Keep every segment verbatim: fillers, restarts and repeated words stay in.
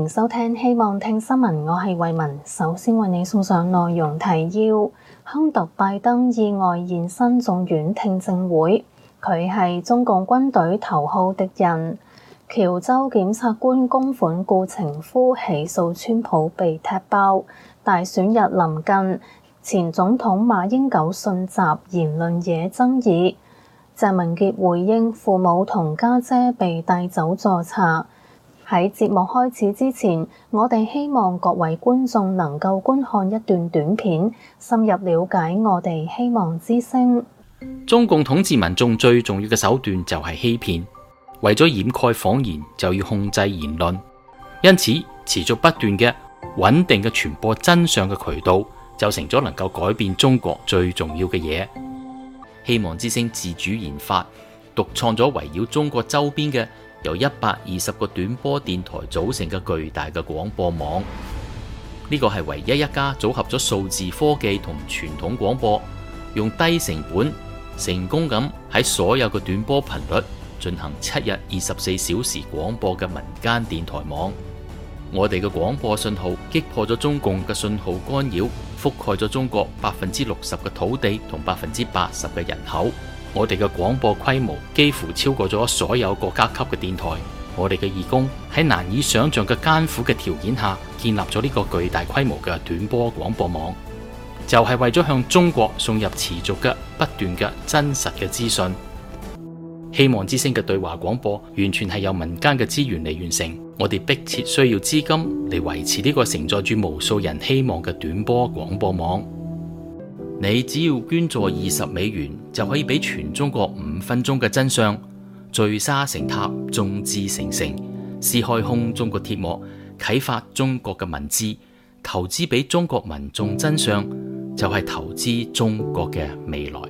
迎收聽希望聽新聞，我係慧雯。首先為你送上內容提要：亨特拜登意外現身眾院聽證會，佢係中共軍隊頭號敵人。喬州檢察官公款顧情夫起訴川普被踢爆。大選日臨近，前總統馬英九信襲言論惹爭議。鄭文傑回應父母同家姐被帶走助查。喺節目開始之前，我哋希望各位觀眾能夠觀看一段短片，深入了解我哋希望之聲。 中共統治民眾最重要嘅手段就係欺騙，為咗掩蓋謊言就要控制言論，因此持續不斷嘅穩定嘅傳播真相嘅渠道就成咗能夠改變中國最重要嘅嘢。希望之聲自主研發獨創咗圍繞中國周邊嘅由一百二十個短波電台組成嘅巨大嘅廣播網，呢個係唯一一家組合咗數字科技同傳統廣播，用低成本成功咁喺所有嘅短波頻率進行七日二十四小時廣播嘅民間電台網。我哋嘅廣播信號擊破咗中共嘅信號干擾，覆蓋咗中國百分之六十嘅土地同百分之八十嘅人口。我哋嘅廣播規模幾乎超過咗所有國家級嘅電台。我哋嘅義工喺難以想象嘅艱苦嘅條件下建立咗呢個巨大規模嘅短波廣播網，就係為咗向中國送入持續嘅不斷嘅真實嘅資訊。希望之聲嘅對話廣播完全係由民間嘅資源嚟完成，我哋迫切需要資金嚟維持呢個承載住無數人希望嘅短波廣播網。你只要捐助二十美元，就可以俾全中國五分鐘嘅真相，聚沙成塔，眾志成城，撕開空中國鐵幕，啟發中國嘅文字，投資俾中國民眾真相，就係投資中國嘅未來。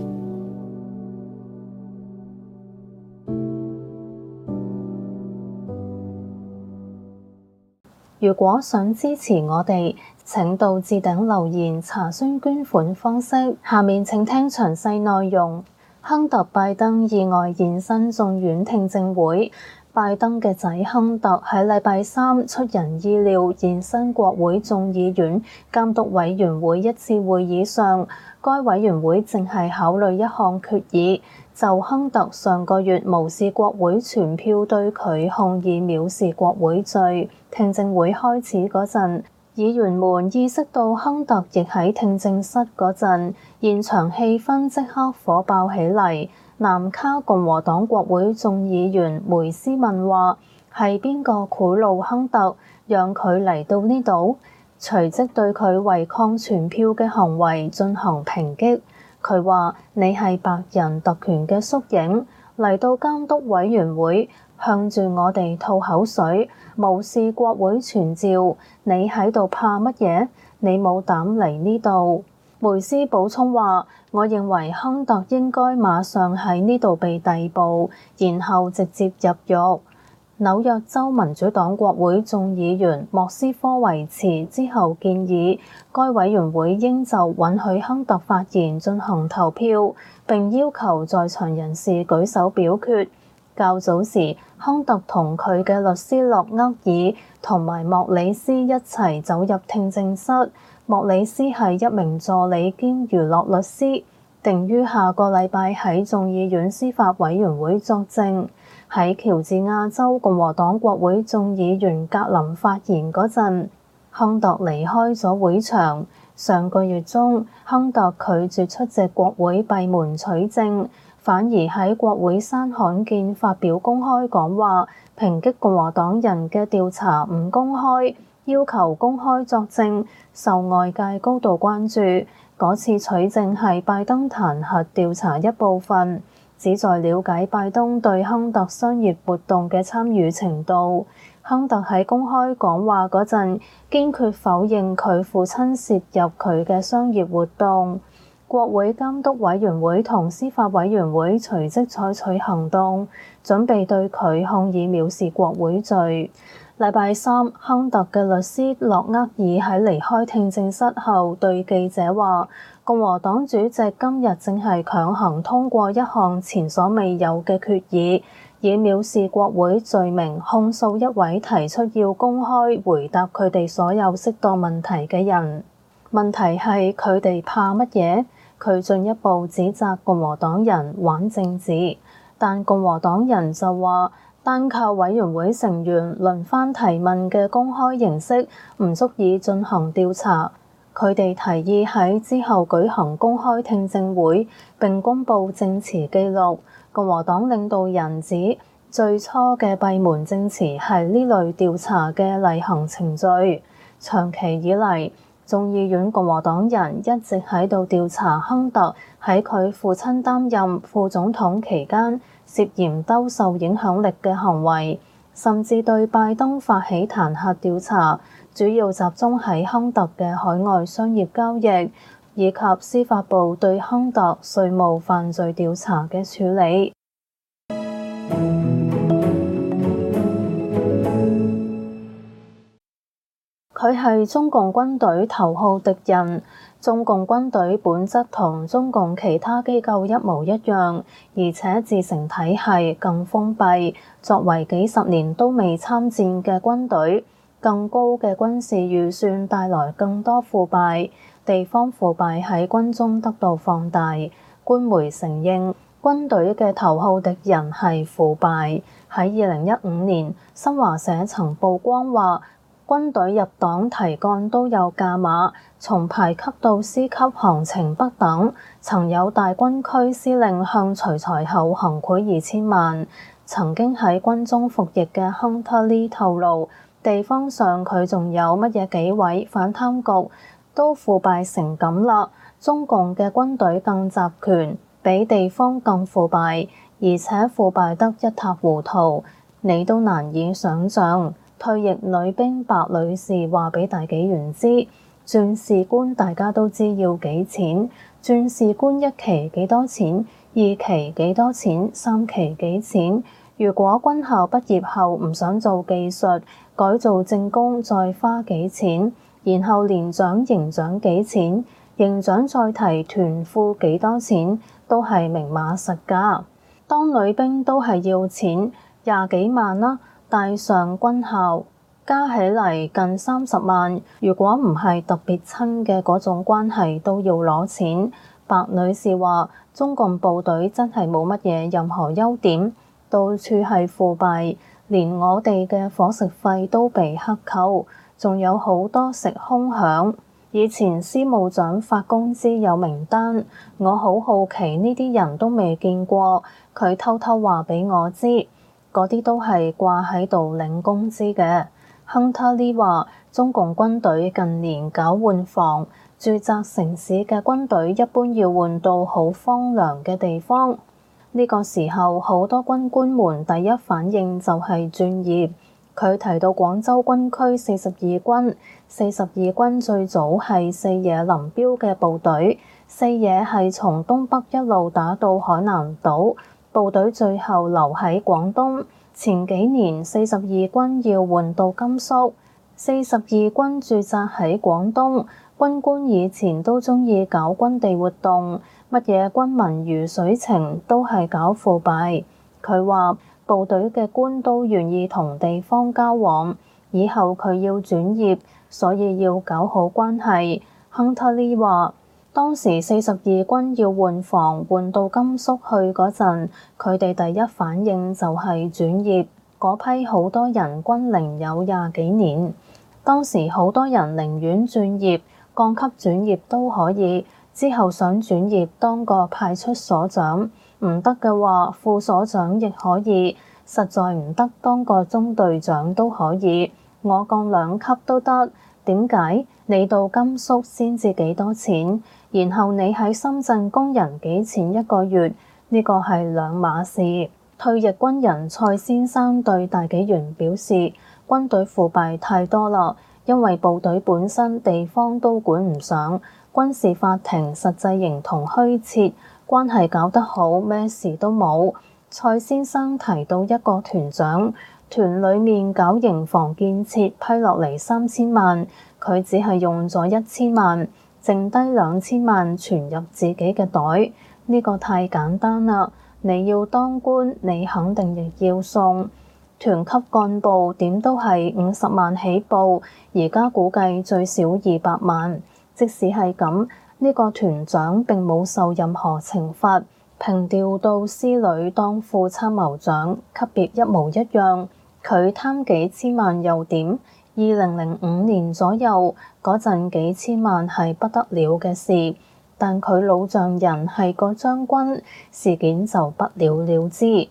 如果想支持我哋，請到置頂留言查詢捐款方式。下面請聽詳細內容。亨特拜登意外現身眾院聽證會。拜登嘅仔亨特喺禮拜三出人意料現身國會眾議院監督委員會一次會議上，該委員會正係考慮一項決議，就亨特上個月無視國會全票對佢控以藐視國會罪。聽證會開始嗰陣，議員們意識到亨特亦喺聽證室嗰陣，現場氣氛即刻火爆起嚟。南卡共和黨國會眾議員梅斯問話：係邊個賄賂亨特，讓佢嚟到呢度？隨即對佢違抗全票嘅行為進行抨擊。佢話：你係白人特權嘅縮影，嚟到監督委員會，向住我哋吐口水，無視國會傳召。你喺度怕乜嘢？你冇膽嚟呢度。梅斯補充話：我認為亨特應該馬上喺呢度被逮捕，然後直接入獄。紐約州民主黨國會眾議員莫斯科維茨之後建議，該委員會應就允許亨特發言進行投票，並要求在場人士舉手表決。較早時，亨特同佢嘅律師洛厄爾同埋莫里斯一齊走入聽證室。莫里斯係一名助理兼娛樂律師，定於下個禮拜喺眾議院司法委員會作證。喺喬治亞州共和黨國會眾議員格林發言嗰陣，亨特離開咗會場。上個月中，亨特拒絕出席國會閉門取證，反而喺國會山罕見發表公開講話，抨擊共和黨人嘅調查唔公開，要求公開作證，受外界高度關注。嗰次取證係拜登彈劾調查一部分，旨在了解拜登對亨特商業活動嘅參與程度。亨特喺公開講話嗰陣，堅決否認佢父親涉入佢嘅商業活動。國會監督委員會同司法委員會隨即採取行動，準備對佢控以藐視國會罪。禮拜三，亨特嘅律師洛厄爾喺離開聽證室後對記者話：共和黨主席今日正係強行通過一項前所未有嘅決議， 以藐視國會罪名控訴一位提出要公開回答佢哋所有適當問題嘅人。問題係佢哋怕乜嘢？佢進一步指責共和黨人玩政治，但共和黨人就話，單靠委員會成員輪番提問嘅公開形式唔足以進行調查。佢哋提議喺之後舉行公開聽證會並公佈證詞記錄。共和黨領導人指，最初嘅閉門證詞係呢類調查嘅例行程序。長期以嚟，眾議院共和黨人一直喺度調查亨特喺佢父親擔任副總統期間涉嫌兜售影響力嘅行為，甚至對拜登發起彈劾調查，主要集中喺亨特嘅海外商業交易，以及司法部對亨特稅務犯罪調查嘅處理。佢係中共軍隊頭號敵人。中共軍隊本質同中共其他機構一模一樣，而且自成體系更封閉。作為幾十年都未參戰嘅軍隊，更高嘅軍事預算帶來更多腐敗，地方腐敗喺軍中得到放大。官媒承認軍隊嘅頭號敵人係腐敗。喺二零一五年，新華社曾曝光話，軍隊入黨提幹都有價碼，從排級到師級行程不等。曾有大軍區司令向徐才厚行賄二千萬。曾經喺軍中服役嘅亨特利透露，地方上佢仲有乜嘢幾位反貪局都腐敗成咁啦。中共嘅軍隊更集權，比地方更腐敗，而且腐敗得一塌糊塗，你都難以想像。退役女兵白女士話俾大紀元知，轉士官大家都知要幾錢，轉士官一期幾多錢，二期幾多錢，三期幾錢。如果軍校畢業後唔想做技術，改做政工再花幾錢，然後連長、營長幾錢，營長再提團副幾多錢，都係明碼實價。當女兵都係要錢，廿幾萬啦，帶上軍校加起嚟近三十萬。如果唔係特別親嘅嗰種關係，都要攞錢。白女士話：中共部隊真係冇乜嘢任何優點，到處係腐敗，連我哋嘅伙食費都被克扣，仲有好多食空饗。以前司務長發工資有名單，我好好奇呢啲人都未見過，佢偷偷話俾我知，嗰啲都係掛喺度領工資嘅。亨特利話：中共軍隊近年搞換防，住宅城市嘅軍隊一般要換到好荒涼嘅地方。呢個時候，好多軍官們第一反應就係轉業。佢提到廣州軍區四十二軍，四十二軍最早係四野林彪嘅部隊，四野係從東北一路打到海南島，部隊最後留喺廣東。前幾年四十二軍要換到甘肅，四十二軍駐紮喺廣東。軍官以前都鍾意搞軍地活動，乜嘢軍民如水情都係搞腐敗。佢話部隊嘅官都願意同地方交往，以後佢要轉業，所以要搞好關係。亨特利話：當時四十二軍要換防換到甘肅去嗰陣，佢哋第一反應就係轉業。嗰批好多人軍齡有廿幾年，當時好多人寧願轉業，降級轉業都可以。之後想轉業當個派出所長，唔得嘅話副所長亦可以，實在唔得當個中隊長都可以。我降兩級都得。點解？你到甘肅先至幾多錢，然後你喺深圳工人幾錢一個月？呢個係兩碼事。退役軍人蔡先生對大紀元表示，軍隊腐敗太多啦，因為部隊本身地方都管唔上，軍事法庭實際形同虛設，關係搞得好咩事都冇。蔡先生提到一個團長，團裡面搞營房建設批落嚟三千萬，佢只係用咗一千萬，剩低兩千萬存入自己嘅袋。呢個太簡單啦。 你要當官，你肯定亦要送。團級幹部點都係五十萬起步，而家估計最少二百萬。即使係咁，呢個團長並冇受任何懲罰，平調到司旅當副參謀長，級別一模一樣。佢貪幾千萬又點？二零零五年左右嗰陣，幾千萬係不得了嘅事，但佢老丈人係個將軍，事件就不了了之。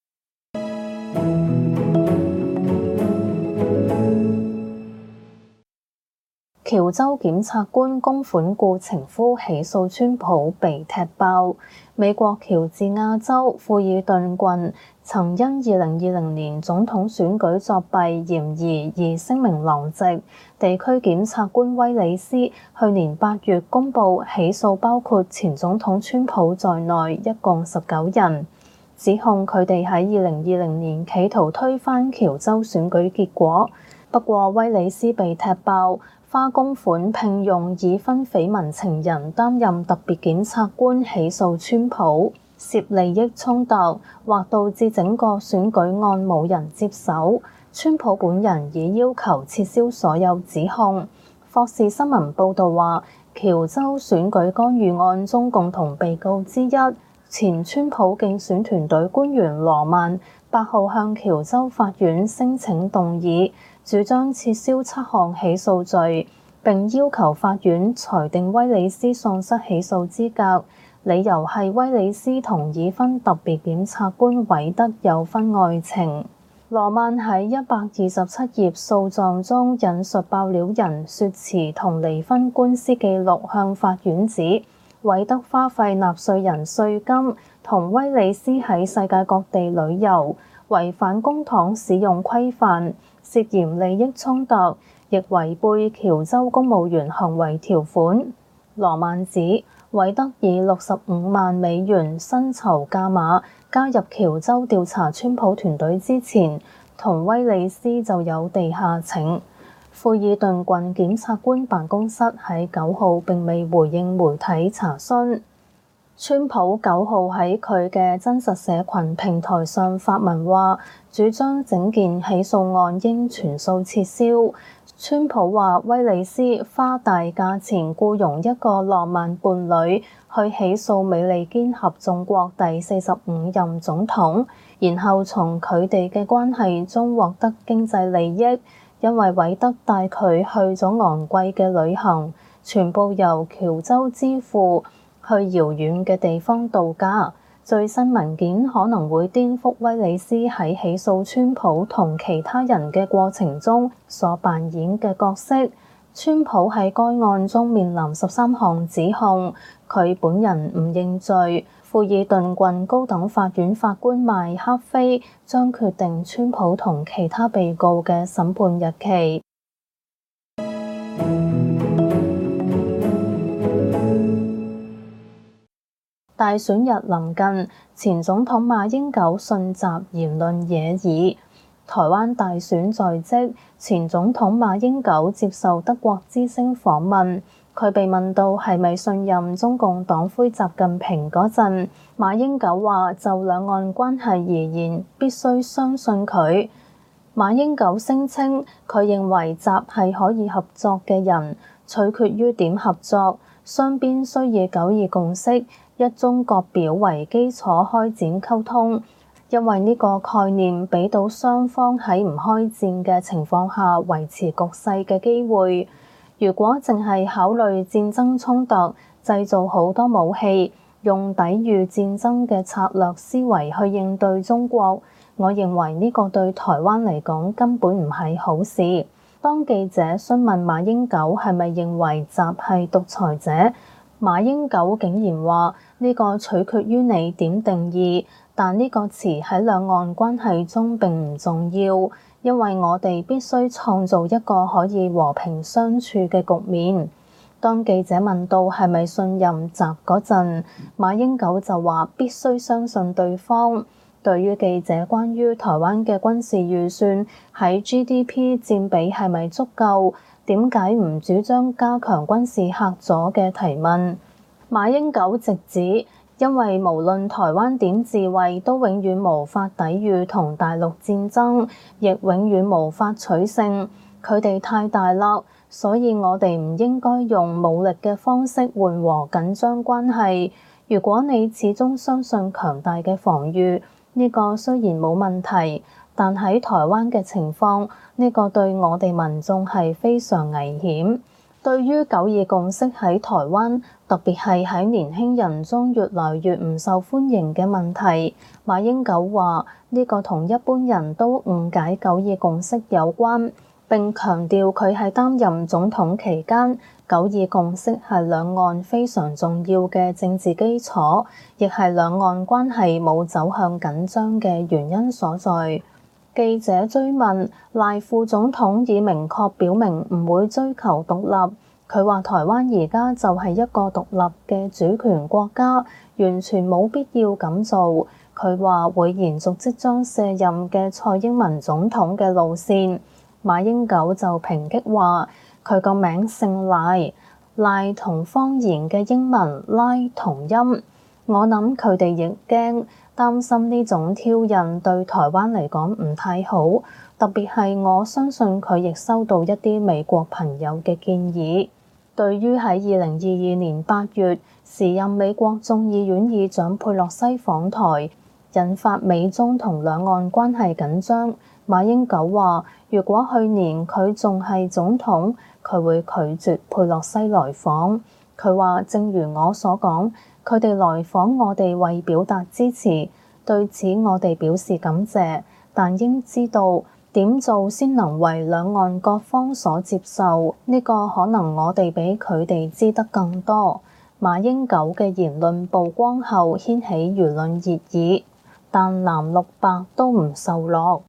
喬州檢察官公款雇情夫起訴川普被踢爆。美國喬治亞州富爾頓郡曾因二零二零年總統選舉作弊嫌疑而聲名狼藉。地區檢察官威里斯去年八月公布起訴包括前總統川普在內一共十九人，指控佢哋喺二零二零年企圖推翻喬州選舉結果。不過威里斯被踢爆，花公款聘用已婚緋聞情人擔任特別檢察官起訴川普，涉利益衝突或導致整個選舉案冇人接手。川普本人已要求撤銷所有指控。霍士新聞報導話，喬州選舉干預案中共同被告之一，前川普競選團隊官員羅曼，八號向喬州法院申請動議，主張撤銷七項起訴罪，並要求法院裁定威里斯喪失起訴資格，理由係威里斯同已婚特別檢察官韋德有婚外情。羅曼喺一百二十七頁訴狀中引述爆料人說辭同離婚官司記錄，向法院指韋德花費納稅人稅金同威里斯喺世界各地旅遊，違反公帑使用規範，涉嫌利益衝突，亦違背喬州公務員行為條款。羅曼指韋德以六十五萬美元薪酬價碼加入喬州調查川普團隊之前，同威里斯就有地下情。富爾頓郡檢察官辦公室喺九號並未回應媒體查詢。川普九號喺佢嘅真實社群平台上發文話，主張整件起訴案應全數撤銷。川普話威里斯花大價錢僱傭一個浪漫伴侶去起訴美利堅合眾國第四十五任總統，然後從佢哋嘅關係中獲得經濟利益，因為韋德帶佢去咗昂貴嘅旅行，全部由喬州支付，去遙遠嘅地方度假。最新文件可能會顛覆威里斯喺起訴川普同其他人嘅過程中所扮演嘅角色。川普喺該案中面臨十三項指控，佢本人唔認罪。富爾頓郡高等法院法官麥克菲將決定川普同其他被告嘅審判日期。大選日臨近，前總統馬英九迅襲言論惹議。台灣大選在即，前總統馬英九接受德國之聲訪問，佢被問到係咪信任中共黨魁習近平嗰陣，馬英九話就兩岸關係而言，必須相信佢。馬英九聲稱佢認為習係可以合作嘅人，取決於點合作，雙邊需以九二共識、一中各表為基礎開展溝通，因為呢個概念俾到雙方喺唔開戰嘅情況下維持局勢嘅機會。如果淨係考慮戰爭衝突，製造好多武器，用抵禦戰爭嘅策略思維去應對中國，我認為呢個對台灣嚟講根本唔係好事。當記者詢問馬英九係咪認為習係獨裁者，馬英九竟然話呢個取決於你點定義，但呢個詞喺兩岸關係中並唔重要，因為我哋必須創造一個可以和平相處嘅局面。當記者問到係咪信任習嗰陣，馬英九就話必須相信對方。對於記者關於台灣嘅軍事預算喺 G D P 佔比係咪足夠，點解唔主張加強軍事嚇阻嘅提問，馬英九直指因為無論台灣點自衛，都永遠無法抵禦同大陸戰爭，亦永遠無法取勝。佢哋太大啦，所以我哋唔應該用武力嘅方式緩和緊張關係。如果你始終相信強大嘅防禦，呢個雖然冇問題，但喺台灣嘅情況，呢個對我哋民眾係非常危險。對於九二共識喺台灣，特別係喺年輕人中越來越唔受歡迎嘅問題，馬英九話呢個同一般人都誤解九二共識有關，並強調佢係擔任總統期間，九二共識係兩岸非常重要嘅政治基礎，亦係兩岸關係冇走向緊張嘅原因所在。記者追問賴副總統已明確表明唔會追求獨立，佢話台灣而家就係一個獨立嘅主權國家，完全冇必要咁做。佢話會延續即將卸任嘅蔡英文總統嘅路線。馬英九就抨擊話佢個名姓賴，賴同方言嘅英文拉同音。我諗佢哋亦驚擔心呢種挑釁對台灣嚟講唔太好，特別係我相信佢亦收到一啲美國朋友嘅建議。對於喺二零二二年八月時任美國眾議院議長佩洛西訪台，引發美中同兩岸關係緊張，馬英九話如果去年佢仲係總統，佢會拒絕佩洛西來訪。佢話正如我所講，佢哋來訪我哋為表達支持，對此我哋表示感謝，但應知道點做先能為兩岸各方所接受，呢個可能我哋比佢哋知得更多。馬英九嘅言論曝光後掀起輿論熱議，但藍綠白都唔受落。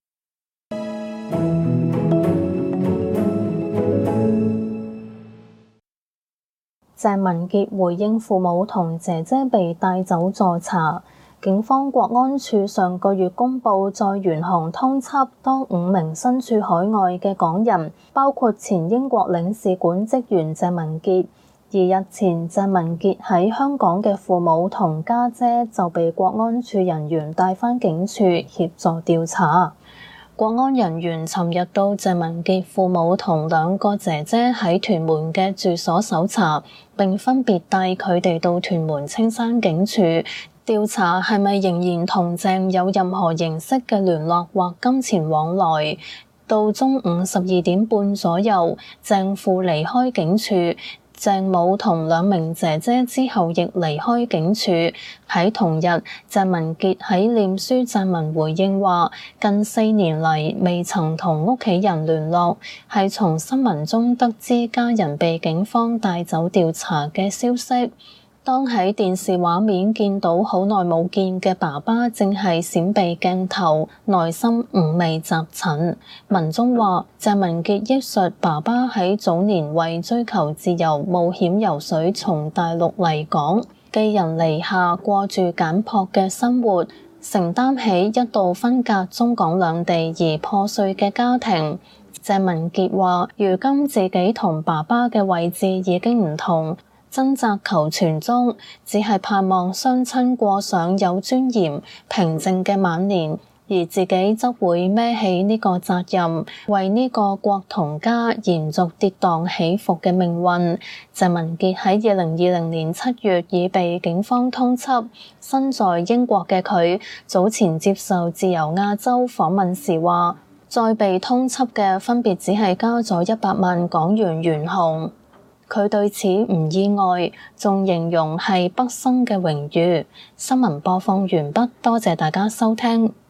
鄭文傑回應父母同姐姐被帶走助查，警方國安處上個月公佈在懸紅通緝多五名身處海外嘅港人，包括前英國領事館職員鄭文傑。而日前鄭文傑喺香港嘅父母同家姐就被國安處人員帶返警署協助調查。國安人員尋日到鄭文傑父母同兩個姐姐喺屯門嘅住所搜查，並分別帶佢哋到屯門青山警署調查係咪仍然同鄭有任何形式嘅聯絡或金錢往來。到中午十二點半左右，鄭父離開警署。鄭母同兩名姐姐之後亦離開警署。喺同日，鄭文傑喺臉書撰文回應話，近四年嚟未曾同屋企人聯絡，係從新聞中得知家人被警方帶走調查嘅消息。當喺電視畫面見到好耐冇見嘅爸爸正係閃避鏡頭，內心五味雜陳。文中話，鄭文傑憶述爸爸喺早年為追求自由冒險游水從大陸嚟港，寄人籬下過住簡樸嘅生活，承擔起一度分隔中港兩地而破碎嘅家庭。鄭文傑話，如今自己同爸爸嘅位置已經唔同，掙扎求存中，只係盼望雙親過上有尊嚴、平靜嘅晚年，而自己則會孭起呢個責任，為呢個國同家延續跌宕起伏嘅命運。鄭文傑喺二零二零年七月已被警方通緝，身在英國嘅佢早前接受自由亞洲訪問時話，再被通緝嘅分別只係加咗一百萬港元懸紅。佢對此唔意外，仲形容係畢生嘅榮譽。新聞播放完畢，多謝大家收聽。